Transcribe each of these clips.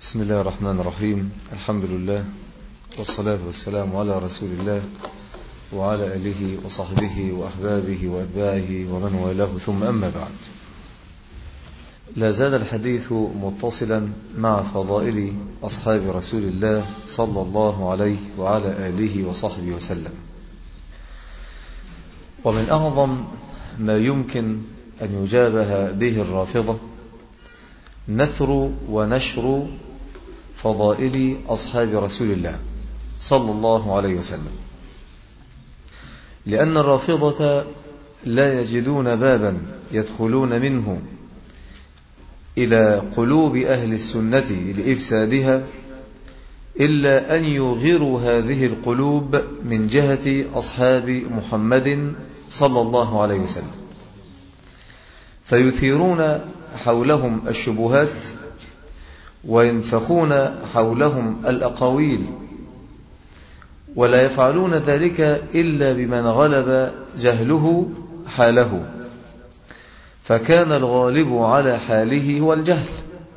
بسم الله الرحمن الرحيم. الحمد لله والصلاة والسلام على رسول الله وعلى آله وصحبه وأحبابه وأتباعه ومن والاه، ثم أما بعد. لا زال الحديث متصلا مع فضائل أصحاب رسول الله صلى الله عليه وعلى آله وصحبه وسلم. ومن أعظم ما يمكن أن يجابه به الرافضة نثر ونشر فضائل أصحاب رسول الله صلى الله عليه وسلم، لأن الرافضة لا يجدون بابا يدخلون منه إلى قلوب أهل السنة لإفسادها إلا أن يغيروا هذه القلوب من جهة أصحاب محمد صلى الله عليه وسلم، فيثيرون حولهم الشبهات وينفخون حولهم الأقاويل، ولا يفعلون ذلك إلا بمن غلب جهله حاله، فكان الغالب على حاله هو الجهل.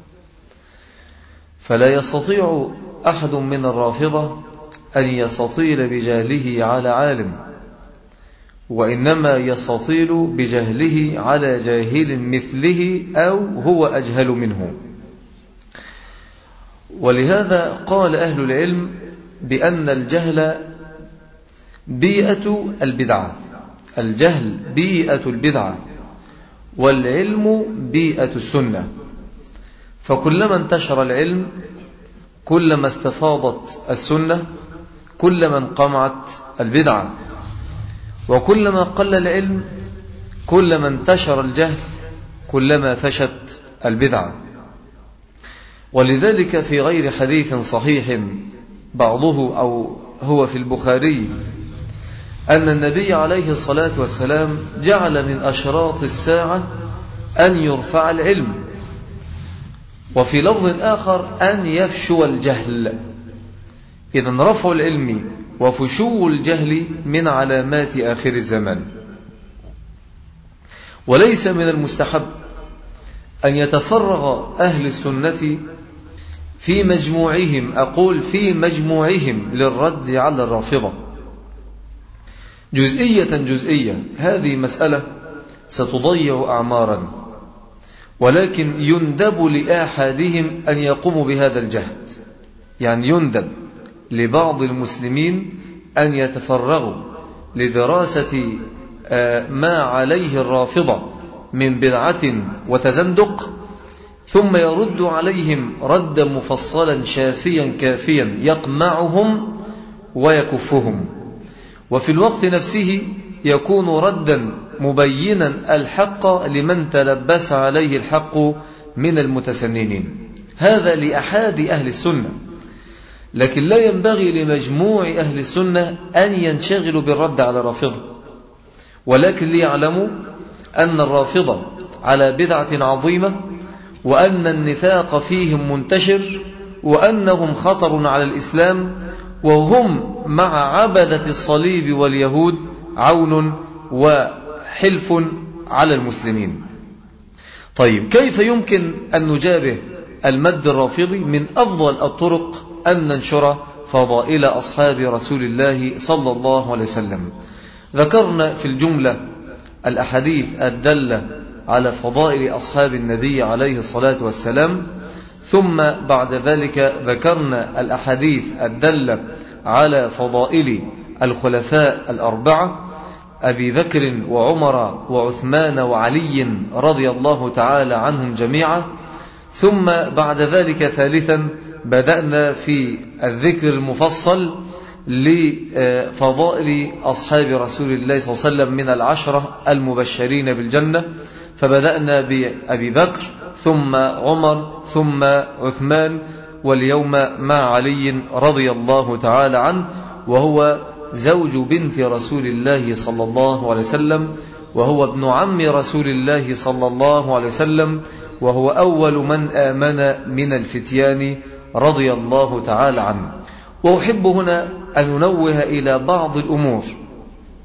فلا يستطيع أحد من الرافضة أن يستطيل بجهله على عالم، وإنما يستطيل بجهله على جاهل مثله أو هو أجهل منه. ولهذا قال أهل العلم بأن الجهل بيئة البدعة، الجهل بيئة البدعة والعلم بيئة السنة، فكلما انتشر العلم كلما استفاضت السنة، كلما انقمعت البدعة، وكلما قل العلم كلما انتشر الجهل، كلما فشت البدعة. ولذلك في غير حديث صحيح بعضه أو هو في البخاري أن النبي عليه الصلاة والسلام جعل من أشراط الساعة أن يرفع العلم، وفي لفظ آخر أن يفشو الجهل. إذن رفع العلم وفشو الجهل من علامات آخر الزمان. وليس من المستحب أن يتفرغ أهل السنة في مجموعهم، أقول في مجموعهم، للرد على الرافضة جزئية. هذه مسألة ستضيع أعمارا، ولكن يندب لأحدهم أن يقوموا بهذا الجهد. يعني يندب لبعض المسلمين أن يتفرغوا لدراسة ما عليه الرافضة من بدعة وتزندق، ثم يرد عليهم ردا مفصلا شافيا كافيا يقمعهم ويكفهم، وفي الوقت نفسه يكون ردا مبينا الحق لمن تلبس عليه الحق من المتسننين. هذا لأحد أهل السنة، لكن لا ينبغي لمجموع أهل السنة أن ينشغلوا بالرد على الرافضة، ولكن ليعلموا أن الرافضة على بدعة عظيمة، وأن النفاق فيهم منتشر، وأنهم خطر على الإسلام، وهم مع عبدة الصليب واليهود عون وحلف على المسلمين. طيب، كيف يمكن أن نجابه المد الرافضي؟ من أفضل الطرق أن ننشر فضائل أصحاب رسول الله صلى الله عليه وسلم. ذكرنا في الجملة الأحاديث الدالة على فضائل أصحاب النبي عليه الصلاة والسلام، ثم بعد ذلك ذكرنا الأحاديث الدالة على فضائل الخلفاء الأربعة أبي بكر وعمر وعثمان وعلي رضي الله تعالى عنهم جميعا، ثم بعد ذلك ثالثا بدأنا في الذكر المفصل لفضائل أصحاب رسول الله صلى الله عليه وسلم من العشرة المبشرين بالجنة، فبدأنا بأبي بكر ثم عمر ثم عثمان، واليوم مع علي رضي الله تعالى عنه، وهو زوج بنت رسول الله صلى الله عليه وسلم، وهو ابن عم رسول الله صلى الله عليه وسلم، وهو أول من آمن من الفتيان رضي الله تعالى عنه. وأحب هنا أن ننوه إلى بعض الأمور.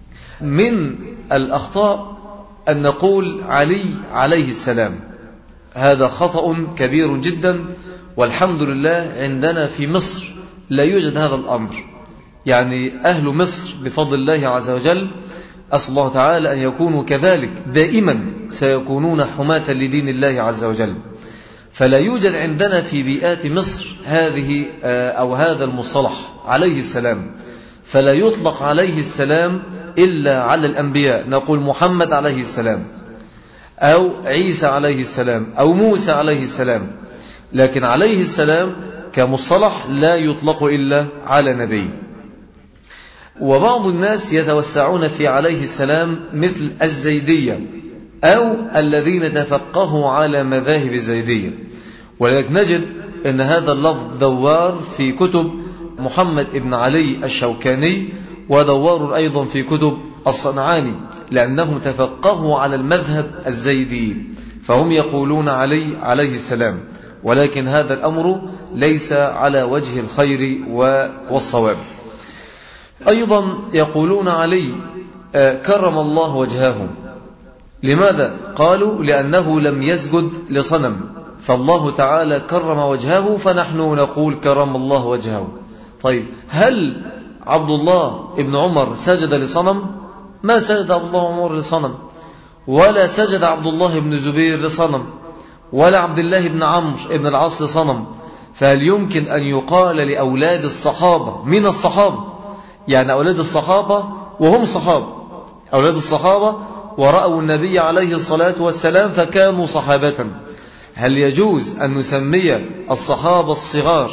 من الأخطاء أن نقول علي عليه السلام، هذا خطأ كبير جدا، والحمد لله عندنا في مصر لا يوجد هذا الأمر. يعني أهل مصر بفضل الله عز وجل أسأل الله تعالى أن يكونوا كذلك، دائما سيكونون حماة لدين الله عز وجل. فلا يوجد عندنا في بيئات مصر هذه أو هذا المصطلح عليه السلام، فلا يطلق عليه السلام إلا على الأنبياء، نقول محمد عليه السلام أو عيسى عليه السلام أو موسى عليه السلام، لكن عليه السلام كمصطلح لا يطلق إلا على نبي. وبعض الناس يتوسعون في عليه السلام مثل الزيدية أو الذين تفقهوا على مذاهب الزيدية، ولكن نجد أن هذا اللفظ دوار في كتب محمد بن علي الشوكاني، ودوار أيضا في كتب الصنعاني، لأنهم تفقهوا على المذهب الزيدي، فهم يقولون علي عليه السلام، ولكن هذا الأمر ليس على وجه الخير والصواب. أيضا يقولون علي كرم الله وجهه. لماذا؟ قالوا لأنه لم يسجد لصنم، فالله تعالى كرم وجهه فنحن نقول كرم الله وجهه. طيب هل عبد الله ابن عمر سجد لصنم؟ ما سجد عبد الله عمر لصنم، ولا سجد عبد الله بن زبير لصنم، ولا عبد الله بن عمرو بن العاص لصنم. فهل يمكن أن يقال لأولاد الصحابة من الصحابة، يعني أولاد الصحابة وهم صحابة، أولاد الصحابة ورأوا النبي عليه الصلاة والسلام فكانوا صحابة، هل يجوز أن نسمي الصحابة الصغار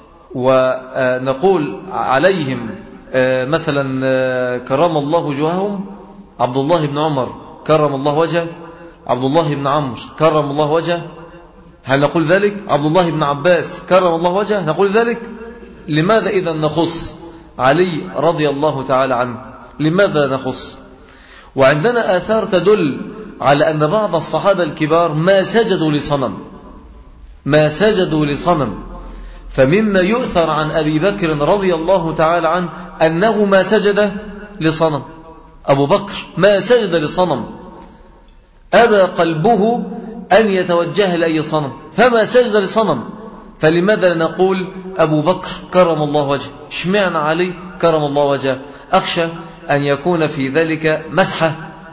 ونقول عليهم مثلا كرم الله وجوههم؟ عبد الله بن عمر كرم الله وجهه، عبد الله بن عمرو كرم الله وجهه، هل نقول ذلك؟ عبد الله بن عباس كرم الله وجهه، نقول ذلك؟ لماذا إذا نخص علي رضي الله تعالى عنه؟ لماذا نخص؟ وعندنا آثار تدل على أن بعض الصحابة الكبار ما سجدوا لصنم، ما سجدوا لصنم. فمما يؤثر عن أبي بكر رضي الله تعالى عنه أنه ما سجد لصنم. أبو بكر ما سجد لصنم، أبى قلبه أن يتوجه لأي صنم فما سجد لصنم. فلماذا نقول أبو بكر كرم الله وجهه؟ اشمعنى علي كرم الله وجهه؟ أخشى أن يكون في ذلك مسحة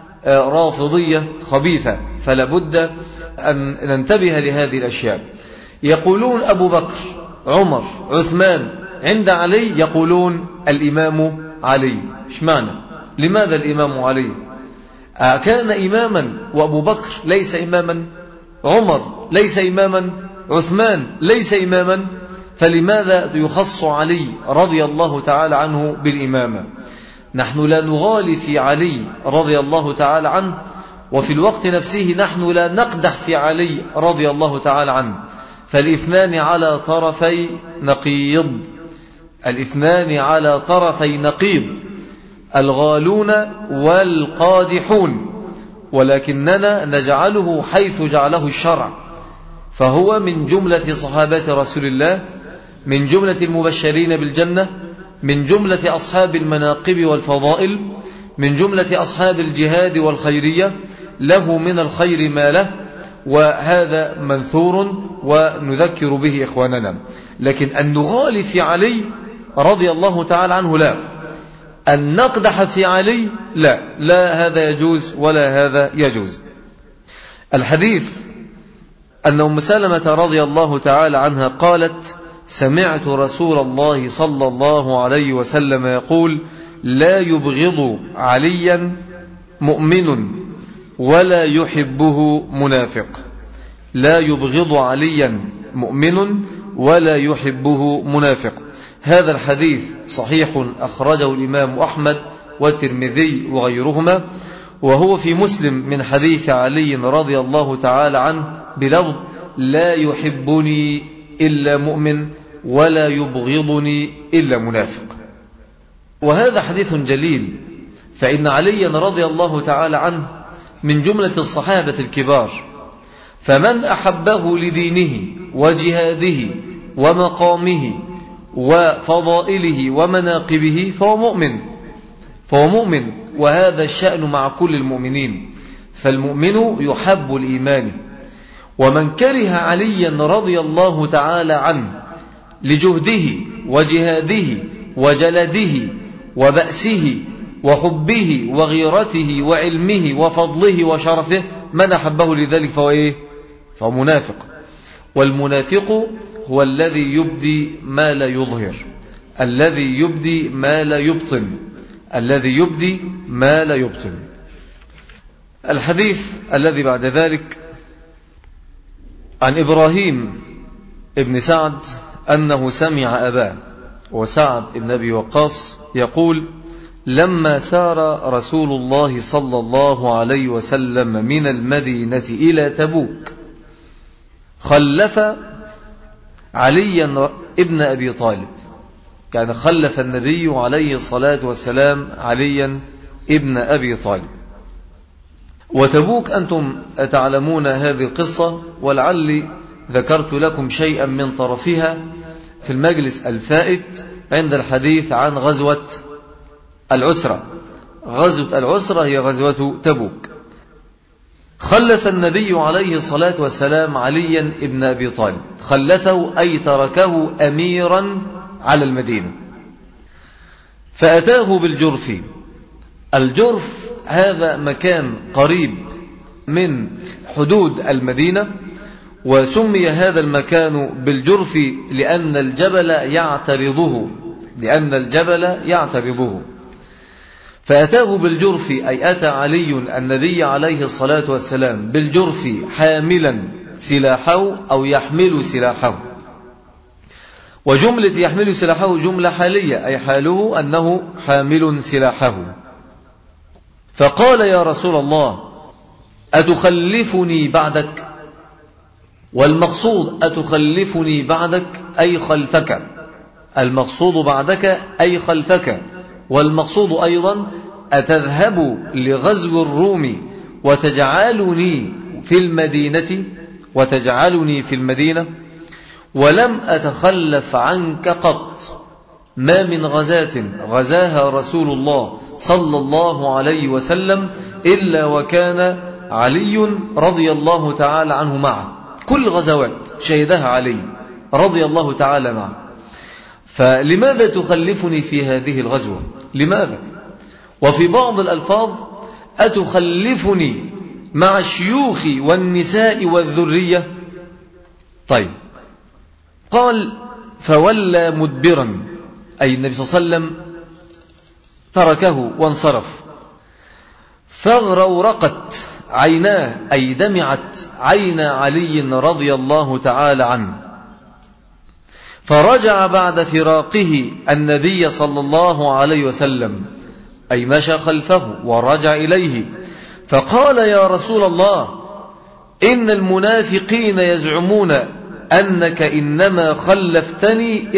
رافضية خبيثة، فلا بد أن ننتبه لهذه الأشياء. يقولون أبو بكر عمر عثمان، عند علي يقولون الإمام علي. اشمعنى؟ لماذا الإمام علي؟ كان إماما وأبو بكر ليس إماما، عمر ليس إماما، عثمان ليس إماما، فلماذا يخص علي رضي الله تعالى عنه بالإمامة؟ نحن لا نغالي في علي رضي الله تعالى عنه، وفي الوقت نفسه نحن لا نقدح في علي رضي الله تعالى عنه، فالاثنان على طرفي نقيض، الاثنان على طرفي نقيض، الغالون والقادحون، ولكننا نجعله حيث جعله الشرع، فهو من جملة صحابة رسول الله، من جملة المبشرين بالجنة، من جملة أصحاب المناقب والفضائل، من جملة أصحاب الجهاد والخيرية، له من الخير ما له، وهذا منثور ونذكر به إخواننا. لكن أن نغالي في علي رضي الله تعالى عنه لا، أن نقدح في علي لا، لا هذا يجوز ولا هذا يجوز. الحديث أن أم سلمة رضي الله تعالى عنها قالت: سمعت رسول الله صلى الله عليه وسلم يقول: لا يبغض عليا مؤمن ولا يحبه منافق. لا يبغض عليا مؤمن ولا يحبه منافق. هذا الحديث صحيح، أخرجه الإمام أحمد والترمذي وغيرهما، وهو في مسلم من حديث علي رضي الله تعالى عنه بلفظ: لا يحبني إلا مؤمن ولا يبغضني إلا منافق. وهذا حديث جليل، فإن عليا رضي الله تعالى عنه من جملة الصحابة الكبار، فمن أحبه لدينه وجهاده ومقامه وفضائله ومناقبه فهو مؤمن، وهذا الشأن مع كل المؤمنين. فالمؤمن يحب الإيمان، ومن كره عليا رضي الله تعالى عنه لجهده وجهاده وجلده وبأسه وحبه وغيرته وعلمه وفضله وشرفه، من أحبه لذلك فهو إيه؟ فهو منافق. والمنافق هو الذي يبدي ما لا يظهر، الذي يبدي ما لا يبطن، الذي يبدي ما لا يبطن. الحديث الذي بعد ذلك عن إبراهيم ابن سعد أنه سمع أباه وسعد ابن أبي وقاص يقول: لما سار رسول الله صلى الله عليه وسلم من المدينة إلى تبوك خلف عليا ابن أبي طالب، كان خلف النبي عليه الصلاة والسلام عليا ابن أبي طالب. وتبوك أنتم تعلمون هذه القصة، ولعلي ذكرت لكم شيئا من طرفها في المجلس الفائت عند الحديث عن غزوة العسرة. غزوة العسرة هي غزوة تبوك. خلف النبي عليه الصلاة والسلام عليا ابن أبي طالب، خلفه أي تركه أميرا على المدينة، فأتاه بالجرف. الجرف هذا مكان قريب من حدود المدينة، وسمي هذا المكان بالجرف لأن الجبل يعترضه. فأتاه بالجرف أي أتى علي النبي عليه الصلاة والسلام بالجرف حاملا سلاحه أو يحمل سلاحه. وجملة يحمل سلاحه جملة حالية، أي حاله أنه حامل سلاحه. فقال: يا رسول الله أتخلفني بعدك؟ والمقصود أتخلفني بعدك أي خلفك، المقصود بعدك أي خلفك، والمقصود أيضا أتذهب لغزو الروم وتجعلني في المدينة ولم أتخلف عنك قط. ما من غزاة غزاها رسول الله صلى الله عليه وسلم إلا وكان علي رضي الله تعالى عنه معه، كل غزوات شهدها علي رضي الله تعالى معه. فلماذا تخلفني في هذه الغزوة؟ لماذا؟ وفي بعض الألفاظ أتخلفني مع الشيوخ والنساء والذرية؟ طيب، قال: فولى مدبرا، أي النبي صلى الله عليه وسلم تركه وانصرف. فاغرورقت عيناه، أي دمعت عين علي رضي الله تعالى عنه. فرجع بعد فراقه النبي صلى الله عليه وسلم، أي مشى خلفه ورجع إليه، فقال: يا رسول الله إن المنافقين يزعمون أنك إنما خلفتني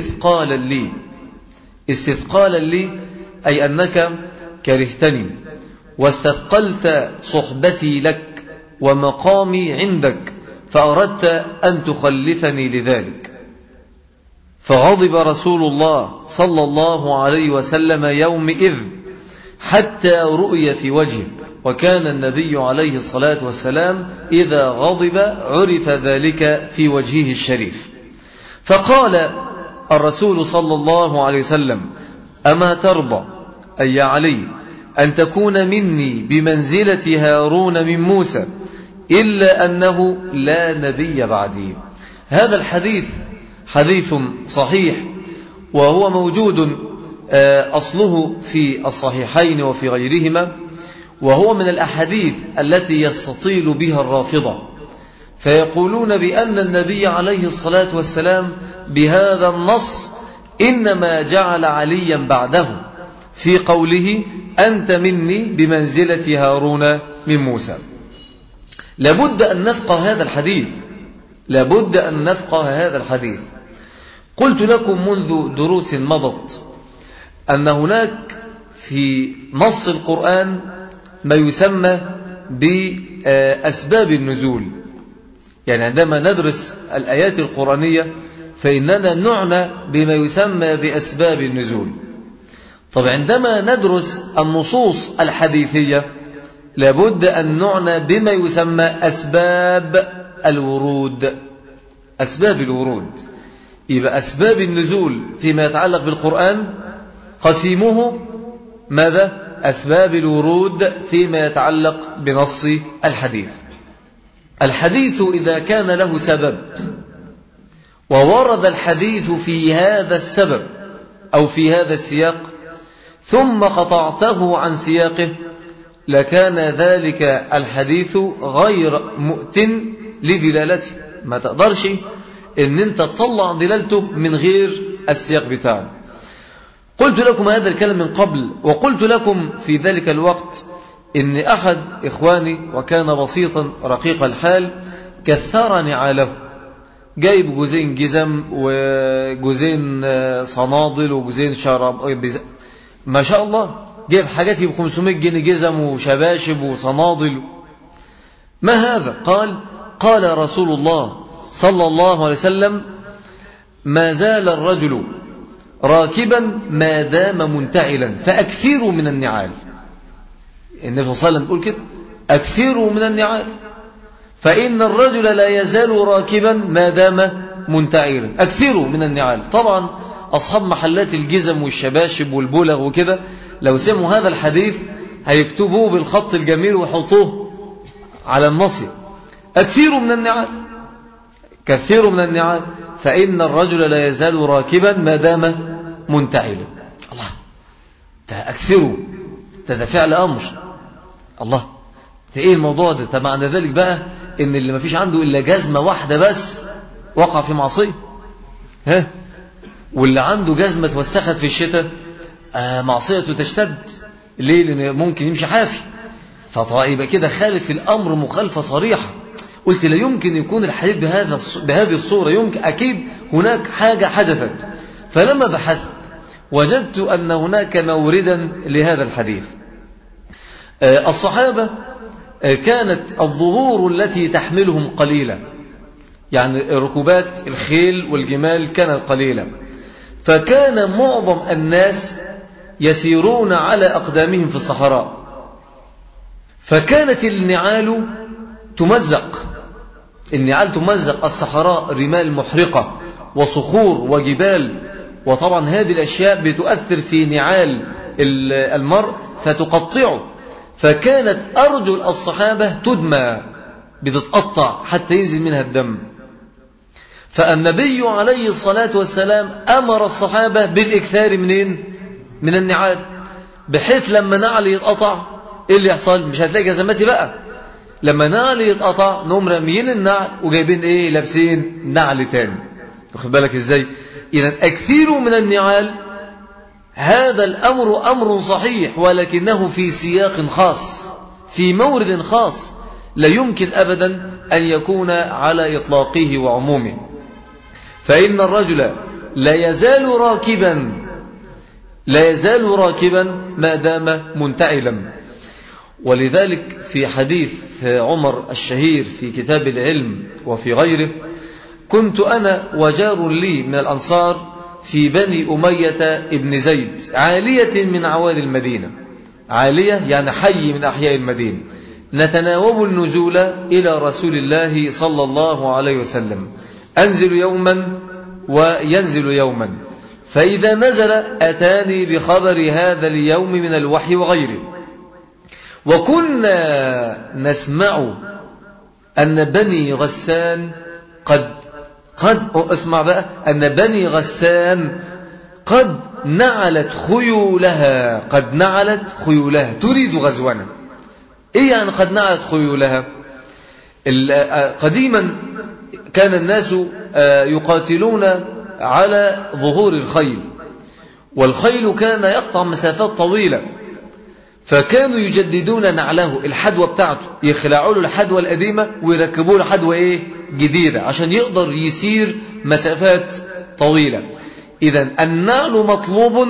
استثقالا لي أي أنك كرهتني واستثقلت صحبتي لك ومقامي عندك، فأردت أن تخلفني لذلك. فغضب رسول الله صلى الله عليه وسلم يومئذ حتى رؤي في وجهه، وكان النبي عليه الصلاة والسلام إذا غضب عرف ذلك في وجهه الشريف. فقال الرسول صلى الله عليه وسلم: أما ترضى أي يا علي أن تكون مني بمنزلة هارون من موسى إلا أنه لا نبي بعدي. هذا الحديث حديث صحيح، وهو موجود أصله في الصحيحين وفي غيرهما، وهو من الأحاديث التي يستطيل بها الرافضة، فيقولون بأن النبي عليه الصلاة والسلام بهذا النص إنما جعل عليا بعده في قوله: أنت مني بمنزلة هارون من موسى. لابد أن نفقه هذا الحديث. قلت لكم منذ دروس مضت أن هناك في نص القرآن ما يسمى بأسباب النزول. يعني عندما ندرس الآيات القرآنية فإننا نعنى بما يسمى بأسباب النزول. طب عندما ندرس النصوص الحديثية لابد أن نعنى بما يسمى أسباب الورود. أسباب الورود، يبقى أسباب النزول فيما يتعلق بالقرآن قسيمه ماذا؟ أسباب الورود فيما يتعلق بنص الحديث. الحديث إذا كان له سبب وورد الحديث في هذا السبب أو في هذا السياق ثم قطعته عن سياقه لكان ذلك الحديث غير مؤتن لدلالته. ما تقدرش ان انت تطلع دلالته من غير السياق بتاعه. قلت لكم هذا الكلام من قبل، وقلت لكم في ذلك الوقت ان احد اخواني وكان بسيطا رقيق الحال كثرني عليه، جايب جوزين جزم وجوزين صنادل وجوزين شراب، ما شاء الله جايب حاجات ب 500 جنيه جزم وشباشب وصنادل. ما هذا؟ قال رسول الله صلى الله عليه وسلم: ما زال الرجل راكبا ما دام منتعلا فأكثروا من النعال. النبي صلى الله عليه وسلم يقول كده: أكثروا من النعال، فإن الرجل لا يزال راكبا ما دام منتعلا. أكثروا من النعال. طبعا أصحاب محلات الجزم والشباشب والبلغ وكده لو سمعوا هذا الحديث هيكتبوه بالخط الجميل ويحطوه على النصي: أكثروا من النعال، كثيروا من النعال، فإن الرجل لا يزال راكبا ما دام منتعلا. الله، ده أكثروا، ده فعل أمر. الله، ده إيه الموضوع ده؟ معنى ذلك بقى إن اللي ما فيش عنده إلا جزمة واحدة بس وقع في معصية، واللي عنده جزمة توسخت في الشتاء معصيته تشتد. ليه؟ لأنه ممكن يمشي حافي، فطيب كده خالف الأمر مخالفة صريحة. قلت لا يمكن يكون الحديث بهذه الصورة، يمكن أكيد هناك حاجة حدثت. فلما بحثت وجدت أن هناك موردا لهذا الحديث. الصحابة كانت الظهور التي تحملهم قليلة، يعني ركوبات الخيل والجمال كانت قليلة، فكان معظم الناس يسيرون على أقدامهم في الصحراء، فكانت النعال تمزق، الصحراء رمال محرقة وصخور وجبال، وطبعا هذه الأشياء بتؤثر في نعال المرء فتقطعه، فكانت أرجل الصحابة تدمى، بتتقطع حتى ينزل منها الدم. فالنبي عليه الصلاة والسلام أمر الصحابة بالإكثار من النعال، بحيث لما نعل يتقطع إيه اللي يحصل؟ مش هتلاقي جزماتي بقى. لما نعل يتقطع نقوم راميين النعل وجايبين إيه؟ لابسين نعل تاني. واخد بالك إزاي؟ إذا أكثروا من النعال، هذا الأمر أمر صحيح، ولكنه في سياق خاص، في مورد خاص، لا يمكن أبدا أن يكون على إطلاقه وعمومه. فإن الرجل لا يزال راكبا ما دام منتعلا. ولذلك في حديث عمر الشهير في كتاب العلم وفي غيره: كنت أنا وجار لي من الأنصار في بني أمية ابن زيد، عالية من عوالي المدينة، عالية يعني حي من أحياء المدينة، نتناوب النزول إلى رسول الله صلى الله عليه وسلم، أنزل يوما وينزل يوما، فإذا نزل أتاني بخبر هذا اليوم من الوحي وغيره. وكنا نسمع أن بني غسان اسمع بقى، أن بني غسان قد نعلت خيولها تريد غزونا. إيه يعني قد نعلت خيولها؟ قديما كان الناس يقاتلون على ظهور الخيل، والخيل كان يقطع مسافات طويلة، فكانوا يجددون نعله، الحدوى بتاعته، يخلعوا له الحدوى القديمة ويركبوا له حدوى جديدة عشان يقدر يسير مسافات طويلة. إذن النعل مطلوب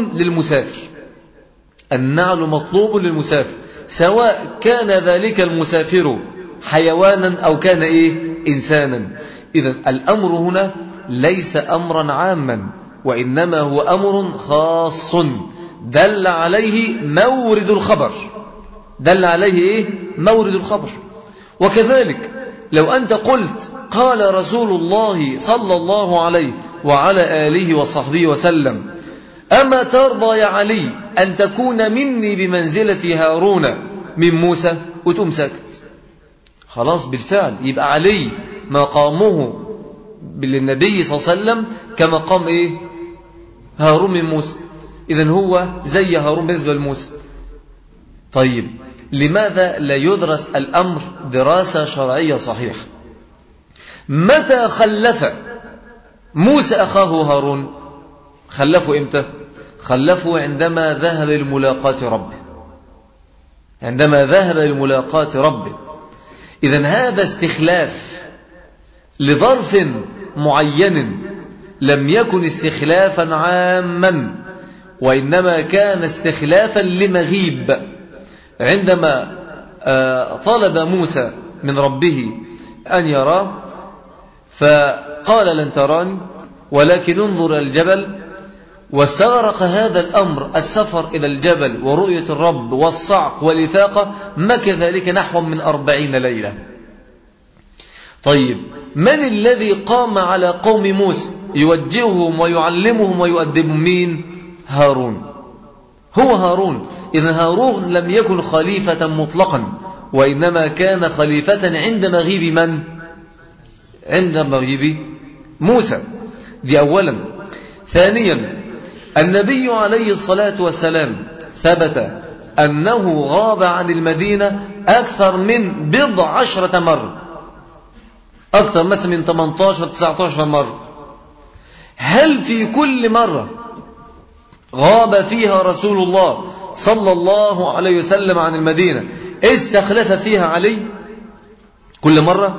للمسافر، سواء كان ذلك المسافر حيوانا أو كان إنسانا. إذن الأمر هنا ليس أمرا عاما، وإنما هو أمر خاص دل عليه مورد الخبر. وكذلك لو أنت قلت قال رسول الله صلى الله عليه وعلى آله وصحبه وسلم أما ترضى يا علي أن تكون مني بمنزلة هارون من موسى، وتقوم ساكت. خلاص بالفعل يبقى علي مقامه للنبي صلى الله عليه وسلم كمقام إيه؟ هارون من موسى. إذن هو زي هارون بالنسبة لموسى. طيب لماذا لا يدرس الأمر دراسة شرعية صحيحة؟ متى خلف موسى أخاه هارون؟ خلفه إمتى؟ خلفه عندما ذهب لملاقاة ربه، عندما ذهب لملاقاة ربه. إذن هذا استخلاف لظرف معين، لم يكن استخلافا عاما، وإنما كان استخلافا لمغيب. عندما طلب موسى من ربه أن يراه فقال لن تراني ولكن انظر إلى الجبل، واستغرق هذا الأمر السفر إلى الجبل ورؤية الرب والصعق والإفاقة، مكث ذلك نحو من 40 ليلة. طيب من الذي قام على قوم موسى يوجههم ويعلمهم ويؤدبهم؟ مين؟ هارون. هو هارون. إذن هارون لم يكن خليفة مطلقا، وإنما كان خليفة عند مغيب من؟ عند مغيب موسى. دي أولا. ثانيا النبي عليه الصلاة والسلام ثبت أنه غاب عن المدينة أكثر من 10 مرة، أكثر مثلا من 18-19 مرة. هل في كل مرة غاب فيها رسول الله صلى الله عليه وسلم عن المدينة استخلف فيها علي كل مرة؟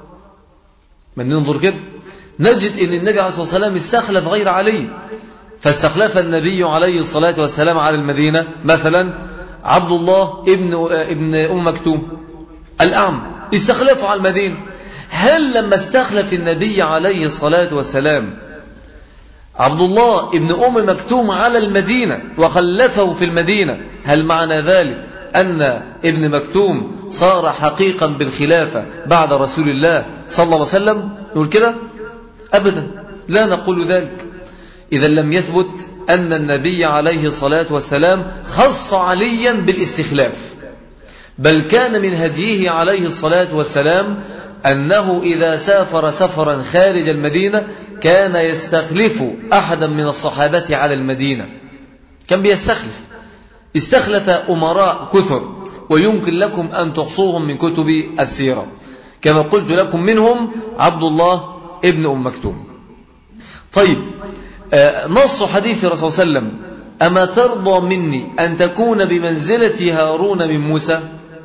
من ننظر كده نجد أن النبي عليه الصلاة والسلام استخلف غير علي. فاستخلف النبي عليه الصلاة والسلام على المدينة مثلا عبد الله ابن أم مكتوم الأعمى، استخلفه على المدينة. هل لما استخلف النبي عليه الصلاة والسلام عبد الله ابن أم مكتوم على المدينة وخلفه في المدينة، هل معنى ذلك أن ابن مكتوم صار حقيقا بالخلافة بعد رسول الله صلى الله عليه وسلم؟ نقول كده؟ أبدا، لا نقول ذلك. إذا لم يثبت أن النبي عليه الصلاة والسلام خص عليا بالاستخلاف، بل كان من هديه عليه الصلاة والسلام أنه إذا سافر سفرا خارج المدينة كان يستخلف أحدا من الصحابة على المدينة. كان بيستخلف، استخلف أمراء كثر، ويمكن لكم أن تحصوهم من كتب السيرة، كما قلت لكم منهم عبد الله ابن أم مكتوم. طيب نص حديث الرسول صلى الله عليه وسلم أما ترضى مني أن تكون بمنزلة هارون من موسى؟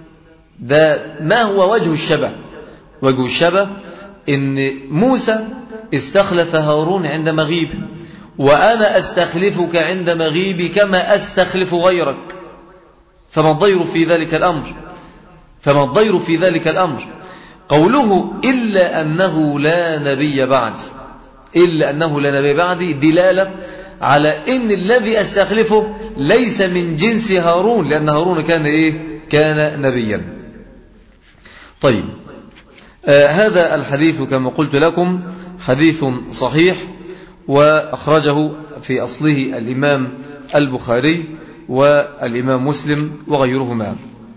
ده ما هو وجه الشبه؟ وجه الشبه إن موسى استخلف هارون عند مغيب، وأنا أستخلفك عند مغيبي كما أستخلف غيرك. فما الضير في ذلك الأمر؟ فما الضير في ذلك الأمر؟ قوله إلا أنه لا نبي بعدي، إلا أنه لا نبي بعدي دلالة على إن الذي أستخلفه ليس من جنس هارون، لأن هارون كان إيه؟ كان نبيا. طيب هذا الحديث كما قلت لكم حديث صحيح، وأخرجه في أصله الإمام البخاري والإمام مسلم وغيرهما.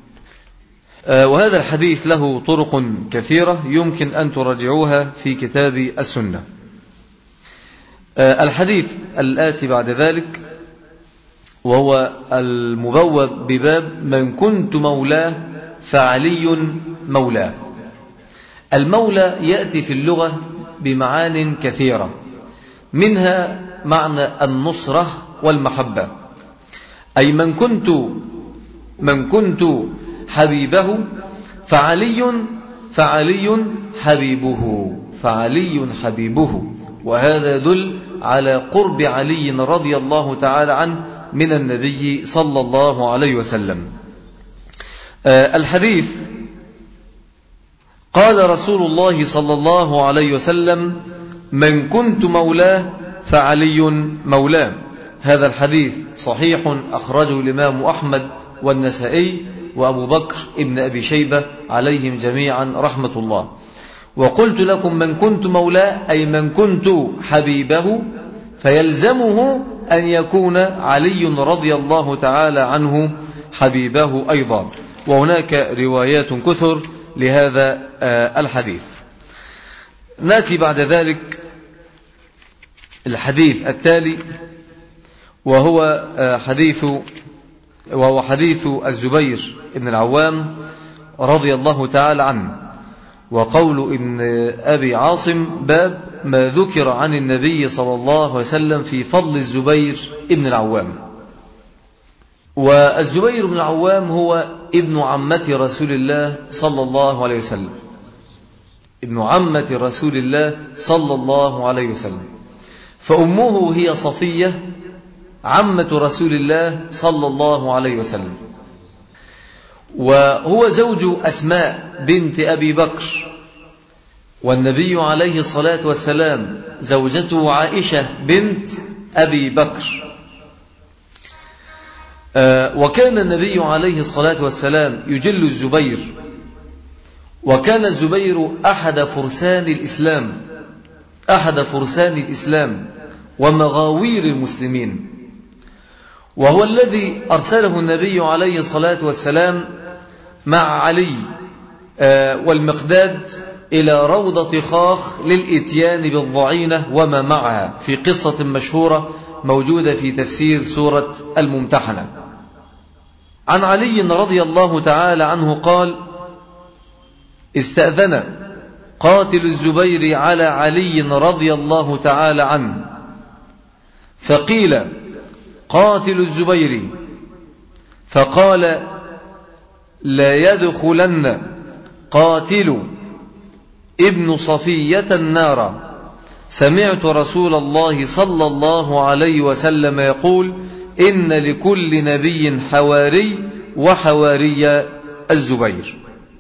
وهذا الحديث له طرق كثيرة يمكن أن تراجعوها في كتاب السنة. الحديث الآتي بعد ذلك وهو المبوب بباب من كنت مولاه فعلي مولاه. المولى يأتي في اللغة بمعان كثيرة، منها معنى النصرة والمحبة، أي من كنت حبيبه فعلي حبيبه، وهذا يدل على قرب علي رضي الله تعالى عنه من النبي صلى الله عليه وسلم. الحديث قال رسول الله صلى الله عليه وسلم من كنت مولاه فعلي مولاه. هذا الحديث صحيح أخرجه الإمام أحمد والنسائي وأبو بكر ابن أبي شيبة عليهم جميعا رحمة الله. وقلت لكم من كنت مولاه أي من كنت حبيبه فيلزمه أن يكون علي رضي الله تعالى عنه حبيبه أيضا. وهناك روايات كثر لهذا الحديث. نأتي بعد ذلك الحديث التالي وهو حديث الزبير بن العوام رضي الله تعالى عنه. وقول ابن أبي عاصم باب ما ذكر عن النبي صلى الله عليه وسلم في فضل الزبير بن العوام. والزبير بن العوام هو ابن عمة رسول الله صلى الله عليه وسلم، ابن عمة رسول الله صلى الله عليه وسلم، فأمه هي صفية عمة رسول الله صلى الله عليه وسلم، وهو زوج أسماء بنت أبي بكر، والنبي عليه الصلاة والسلام زوجته عائشة بنت أبي بكر. وكان النبي عليه الصلاة والسلام يجل الزبير، وكان الزبير أحد فرسان الإسلام ومغاوير المسلمين، وهو الذي أرسله النبي عليه الصلاة والسلام مع علي والمقداد إلى روضة خاخ للإتيان بالضعينة وما معها، في قصة مشهورة موجودة في تفسير سورة الممتحنة. عن علي رضي الله تعالى عنه قال: استأذن قاتل الزبير على علي رضي الله تعالى عنه، فقيل: قاتل الزبير، فقال: لا يدخلن قاتل ابن صفية النار، سمعت رسول الله صلى الله عليه وسلم يقول: إن لكل نبي حواري وحواري الزبير.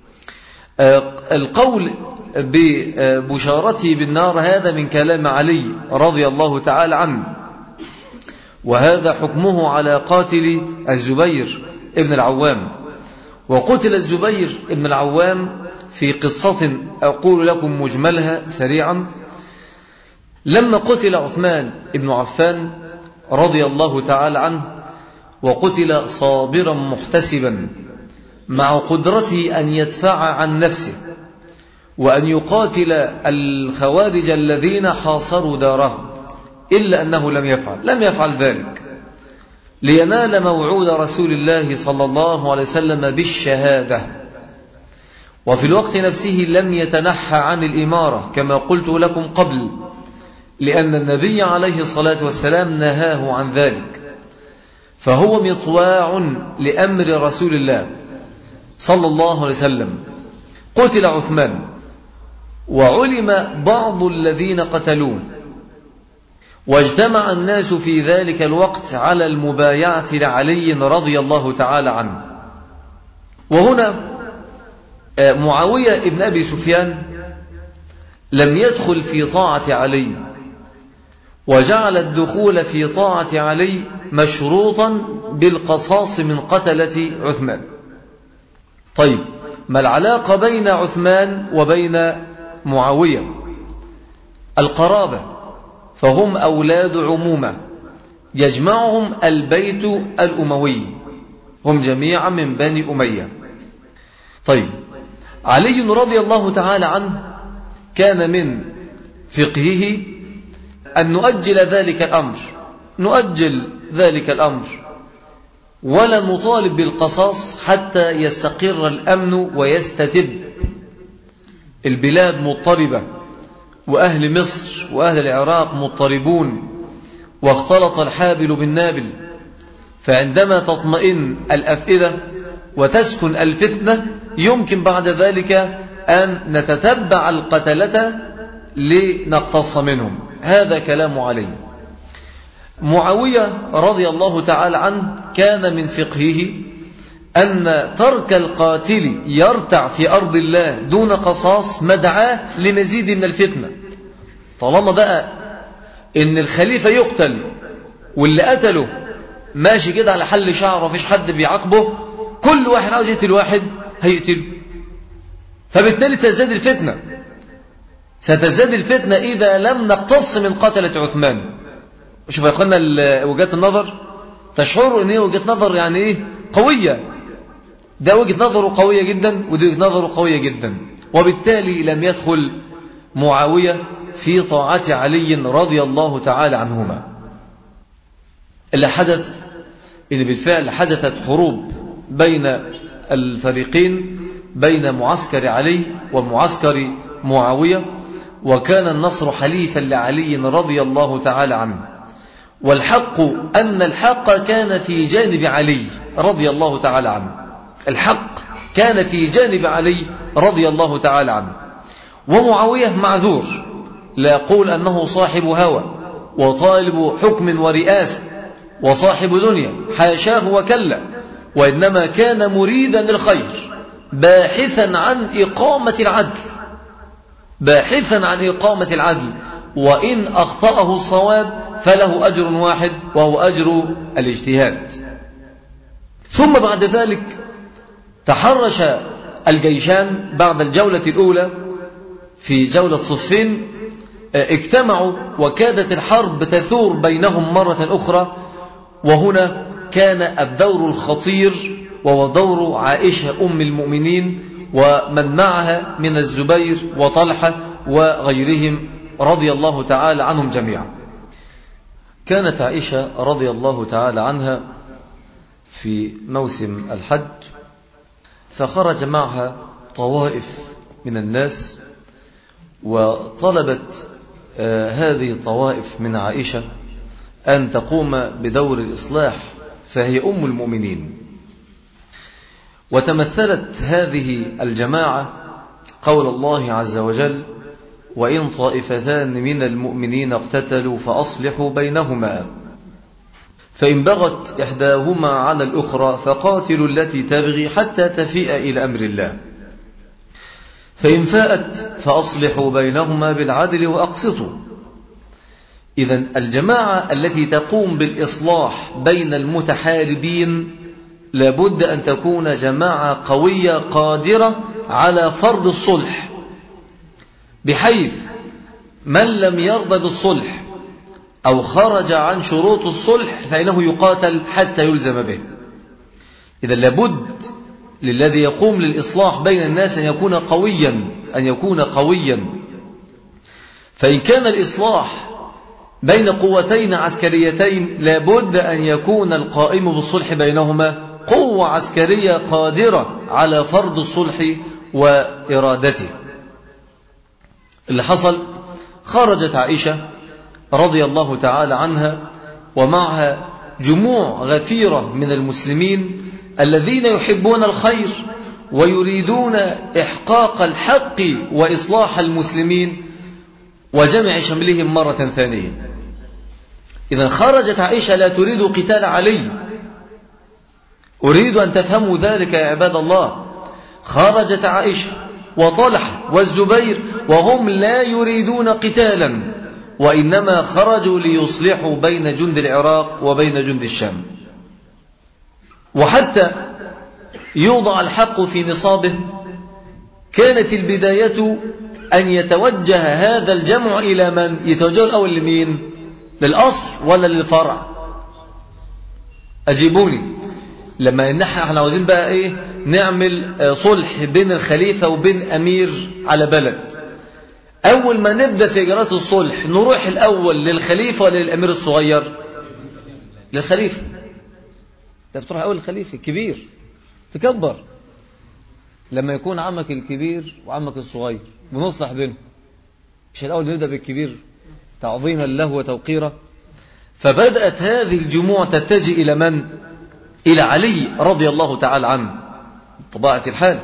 القول ببشارته بالنار هذا من كلام علي رضي الله تعالى عنه، وهذا حكمه على قاتل الزبير ابن العوام. وقتل الزبير ابن العوام في قصة أقول لكم مجملها سريعا. لما قتل عثمان ابن عفان رضي الله تعالى عنه، وقتل صابرا محتسبا مع قدرته أن يدفع عن نفسه وأن يقاتل الخوارج الذين حاصروا داره، إلا أنه لم يفعل ذلك لينال موعود رسول الله صلى الله عليه وسلم بالشهادة، وفي الوقت نفسه لم يتنحى عن الإمارة كما قلت لكم قبل، لأن النبي عليه الصلاة والسلام نهاه عن ذلك، فهو مطواع لأمر رسول الله صلى الله عليه وسلم. قتل عثمان، وعلم بعض الذين قتلوه، واجتمع الناس في ذلك الوقت على المبايعة لعلي رضي الله تعالى عنه. وهنا معاوية ابن أبي سفيان لم يدخل في طاعة علي، وجعل الدخول في طاعة علي مشروطا بالقصاص من قتلة عثمان. طيب، ما العلاقة بين عثمان وبين معاوية؟ القرابة، فهم أولاد عمومة يجمعهم البيت الأموي، هم جميعا من بني أمية. طيب، علي رضي الله تعالى عنه كان من فقهه أن نؤجل ذلك الأمر ولا نطالب بالقصاص حتى يستقر الأمن ويستتب. البلاد مضطربة، وأهل مصر وأهل العراق مضطربون، واختلط الحابل بالنابل، فعندما تطمئن الأفئدة وتسكن الفتنة يمكن بعد ذلك أن نتتبع القتلة لنقتص منهم. هذا كلام علي. معاوية رضي الله تعالى عنه كان من فقهه أن ترك القاتل يرتع في أرض الله دون قصاص مدعاه لمزيد من الفتنة. طالما بقى إن الخليفة يقتل واللي قتله ماشي كده على حل شعره مفيش حد بيعاقبه، كل واحد عاوز يقتل واحد هيقتله، فبالتالي تزداد الفتنة. ستزداد الفتنة إذا لم نقتص من قتلة عثمان. شوف يا أخوانا وجهات النظر، تشعروا ان هي وجهة نظر يعني ايه قوية. ده وجهة نظره قوية جدا ودي وجهة نظره قوية جدا، وبالتالي لم يدخل معاوية في طاعة علي رضي الله تعالى عنهما. اللي حدث ان بالفعل حدثت حروب بين الفريقين، بين معسكر علي ومعسكر معاوية، وكان النصر حليفا لعلي رضي الله تعالى عنه. والحق أن الحق كان في جانب علي رضي الله تعالى عنه، الحق كان في جانب علي رضي الله تعالى عنه. ومعاوية معذور، لا أقول أنه صاحب هوى وطالب حكم ورئاسة وصاحب دنيا، حاشاه وكلا، وإنما كان مريدا للخير، باحثا عن إقامة العدل، باحثا عن إقامة العدل، وإن أخطأه الصواب فله أجر واحد وهو أجر الاجتهاد. ثم بعد ذلك تحرش الجيشان بعد الجولة الأولى في جولة صفين، اجتمعوا وكادت الحرب تثور بينهم مرة أخرى. وهنا كان الدور الخطير وهو دور عائشة أم المؤمنين ومن معها من الزبير وطلحة وغيرهم رضي الله تعالى عنهم جميعا. كانت عائشة رضي الله تعالى عنها في موسم الحج، فخرج معها طوائف من الناس، وطلبت هذه الطوائف من عائشة أن تقوم بدور الإصلاح، فهي أم المؤمنين. وتمثلت هذه الجماعة قول الله عز وجل: وإن طائفتان من المؤمنين اقتتلوا فأصلحوا بينهما، فإن بغت إحداهما على الأخرى فقاتلوا التي تبغي حتى تفيء إلى أمر الله، فإن فاءت فأصلحوا بينهما بالعدل وأقسطوا. إذن الجماعة التي تقوم بالإصلاح بين المتحاربين لابد أن تكون جماعة قوية قادرة على فرض الصلح، بحيث من لم يرضى بالصلح أو خرج عن شروط الصلح فإنه يقاتل حتى يلزم به. إذا لابد للذي يقوم للإصلاح بين الناس أن يكون قويا. فإن كان الإصلاح بين قوتين عسكريتين لابد أن يكون القائم بالصلح بينهما قوة عسكرية قادرة على فرض الصلح وإرادته. اللي حصل، خرجت عائشة رضي الله تعالى عنها ومعها جموع غفيرة من المسلمين الذين يحبون الخير ويريدون إحقاق الحق وإصلاح المسلمين وجمع شملهم مرة ثانية. إذا خرجت عائشة لا تريد قتال علي، أريد أن تفهموا ذلك يا عباد الله. خرجت عائشة وطلحة والزبير وهم لا يريدون قتالا، وإنما خرجوا ليصلحوا بين جند العراق وبين جند الشام. وحتى يوضع الحق في نصابه كانت البداية أن يتوجه هذا الجمع إلى من؟ يتوجه الأول لمين؟ للأصل ولا للفرع؟ أجيبوني. لما احنا عاوزين بقى ايه؟ نعمل صلح بين الخليفة وبين أمير على بلد، أول ما نبدأ في إجراءات الصلح نروح الأول للخليفة ولا للأمير الصغير؟ للخليفة. انت بتروح أول للخليفة الكبير تكبر. لما يكون عمك الكبير وعمك الصغير بنصلح بينهم، مش الأول نبدأ بالكبير تعظيما له وتوقيرا. فبدأت هذه الجموع تتجه إلى من؟ إلى علي رضي الله تعالى عنه طبيعة الحال.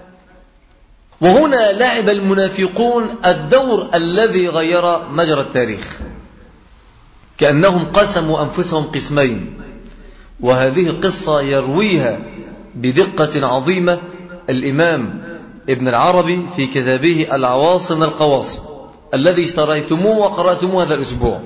وهنا لعب المنافقون الدور الذي غير مجرى التاريخ، كأنهم قسموا أنفسهم قسمين. وهذه قصة يرويها بدقة عظيمة الإمام ابن العربي في كتابه العواصم القواصم الذي اشتريتموه وقرأتموه هذا الأسبوع.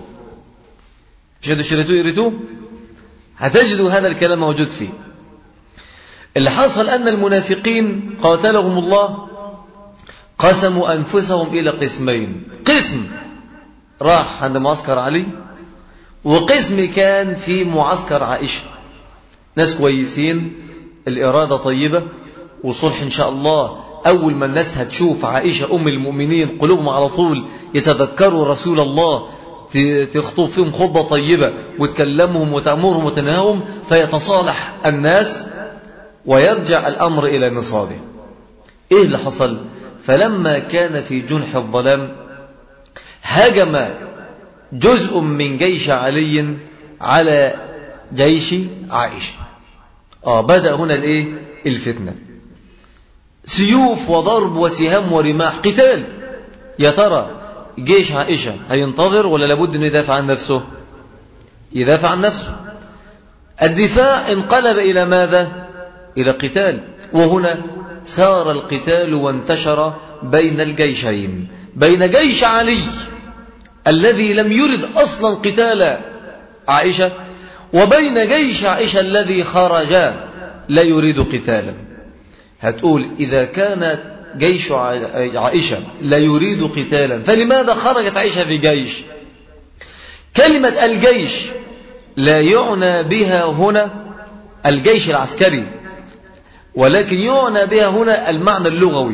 شريتوه هتجدوا هذا الكلام موجود فيه. اللي حصل أن المنافقين قاتلهم الله قسموا أنفسهم إلى قسمين، قسم راح عند معسكر علي، وقسم كان في معسكر عائشة، ناس كويسين، الإرادة طيبة وصلح إن شاء الله. أول ما الناس هتشوف عائشة أم المؤمنين قلوبهم على طول يتذكروا رسول الله، تخطب فيهم خطبة طيبة وتكلمهم وتأمرهم وتنهاهم، فيتصالح الناس ويرجع الأمر إلى نصابه. إيه اللي حصل؟ فلما كان في جنح الظلام هجم جزء من جيش علي على جيش عائشة. بدأ هنا الفتنة، سيوف وضرب وسهام ورماح، قتال. يا ترى جيش عائشة هينتظر ولا لابد أن يدافع عن نفسه؟ يدافع عن نفسه. الدفاع انقلب إلى ماذا؟ إلى قتال. وهنا سار القتال وانتشر بين الجيشين، بين جيش علي الذي لم يرد أصلا قتال عائشة، وبين جيش عائشة الذي خرج لا يريد قتالا. هتقول إذا كان جيش عائشة لا يريد قتالا فلماذا خرجت عائشة في جيش؟ كلمة الجيش لا يعنى بها هنا الجيش العسكري، ولكن يعنى بها هنا المعنى اللغوي.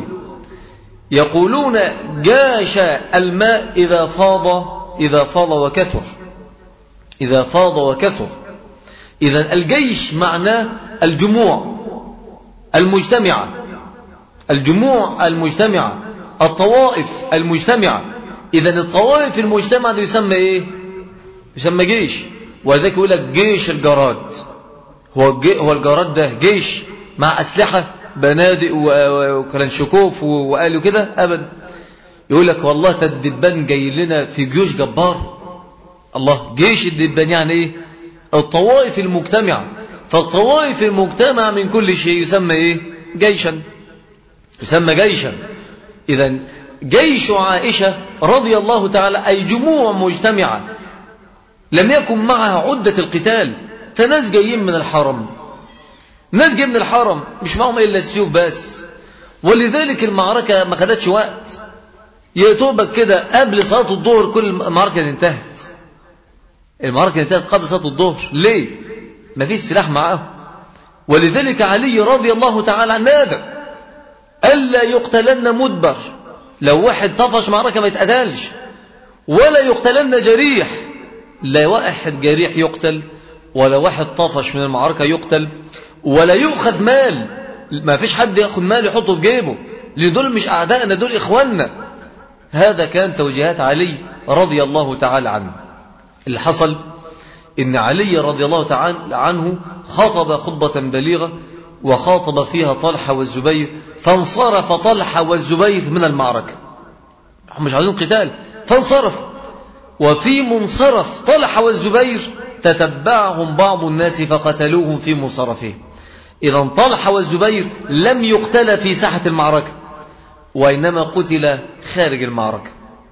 يقولون جاش الماء إذا فاض وكثر، إذا فاض وكثر. إذن الجيش معناه الجموع المجتمعة، الجموع المجتمعة، الطوائف المجتمعة. إذن الطوائف المجتمعة دي يسمى إيه؟ يسمى جيش. وذلك يقول لك جيش الجراد. هو الجراد ده جيش مع أسلحة بنادق وكلانشكوف وقالوا كده؟ أبدا. يقول لك والله الدبان جاي لنا في جيوش جبار. الله، جيش الدبان يعني إيه؟ الطوائف المجتمعة. فالطوائف المجتمعة من كل شيء يسمى إيه؟ جيشا، يسمى جيشا. إذن جيش عائشة رضي الله تعالى أي جموع مجتمعة لم يكن معها عدة القتال. فناس جايين من الحرم، ناس جايين من الحرم مش معهم إلا السيوف بس. ولذلك المعركة ما خدتش وقت، يتوبك كده قبل صلاة الظهر كل المعركة انتهت. المعركة انتهت قبل صلاة الظهر. ليه؟ ما فيش سلاح معه. ولذلك علي رضي الله تعالى نادى ألا يقتلن مدبر، لو واحد طفش معركة ما يتقتلش، ولا يقتلن جريح، لا واحد جريح يقتل ولا واحد طفش من المعركة يقتل، ولا يؤخذ مال. ما فيش حد يأخذ مال يحطه في جيبه، لأن دول مش أعدائنا، دول إخواننا. هذا كان توجيهات علي رضي الله تعالى عنه. اللي حصل إن علي رضي الله تعالى عنه خطب خطبة بليغة وخاطب فيها طلحة والزبير، فانصرف طلحة والزبير من المعركة، هم مش عايزين قتال، فانصرف. وفي منصرف طلحة والزبير تتبعهم بعض الناس فقتلوهم في منصرفهم. إذن طلحة والزبير لم يقتل في ساحة المعركة، وإنما قتل خارج المعركة.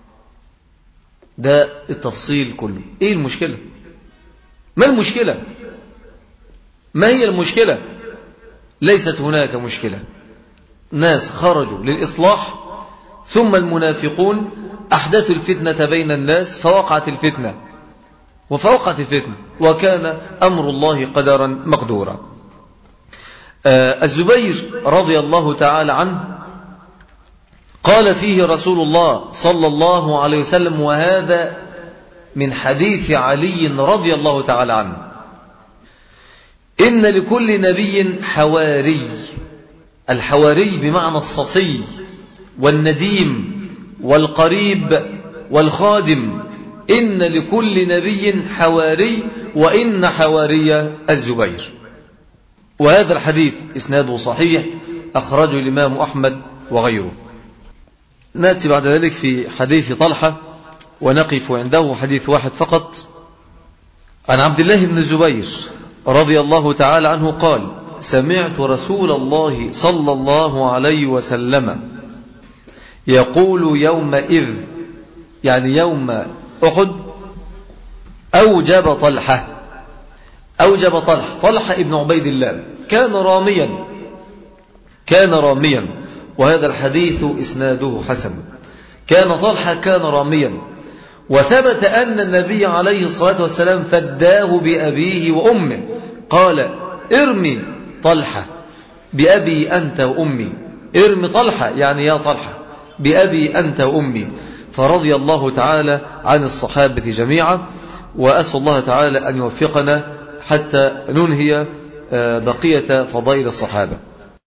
ده التفصيل كله. إيه المشكلة؟ ما المشكلة؟ ما هي المشكلة؟ ليست هناك مشكلة. ناس خرجوا للإصلاح، ثم المنافقون أحدثوا الفتنة بين الناس فوقعت الفتنة، وكان أمر الله قدرا مقدورا. الزبير رضي الله تعالى عنه قال فيه رسول الله صلى الله عليه وسلم، وهذا من حديث علي رضي الله تعالى عنه: إن لكل نبي حواري. الحواري بمعنى الصفي والنديم والقريب والخادم. إن لكل نبي حواري، وإن حواري الزبير. وهذا الحديث إسناده صحيح، أخرجه الإمام أحمد وغيره. نأتي بعد ذلك في حديث طلحة ونقف عنده حديث واحد فقط. عن عبد الله بن الزبير رضي الله تعالى عنه قال: سمعت رسول الله صلى الله عليه وسلم يقول يومئذ، يعني يوم أحد، أوجب طلحة طلحة ابن عبيد الله كان راميا وهذا الحديث إسناده حسن. كان طلحة كان راميا، وثبت أن النبي عليه الصلاة والسلام فداه بأبيه وأمه، قال ارمي طلحة بأبي أنت وأمي، ارمي طلحة يعني يا طلحة بأبي أنت وأمي. فرضي الله تعالى عن الصحابة جميعا، وأسأل الله تعالى أن يوفقنا حتى ننهي بقية فضائل الصحابة.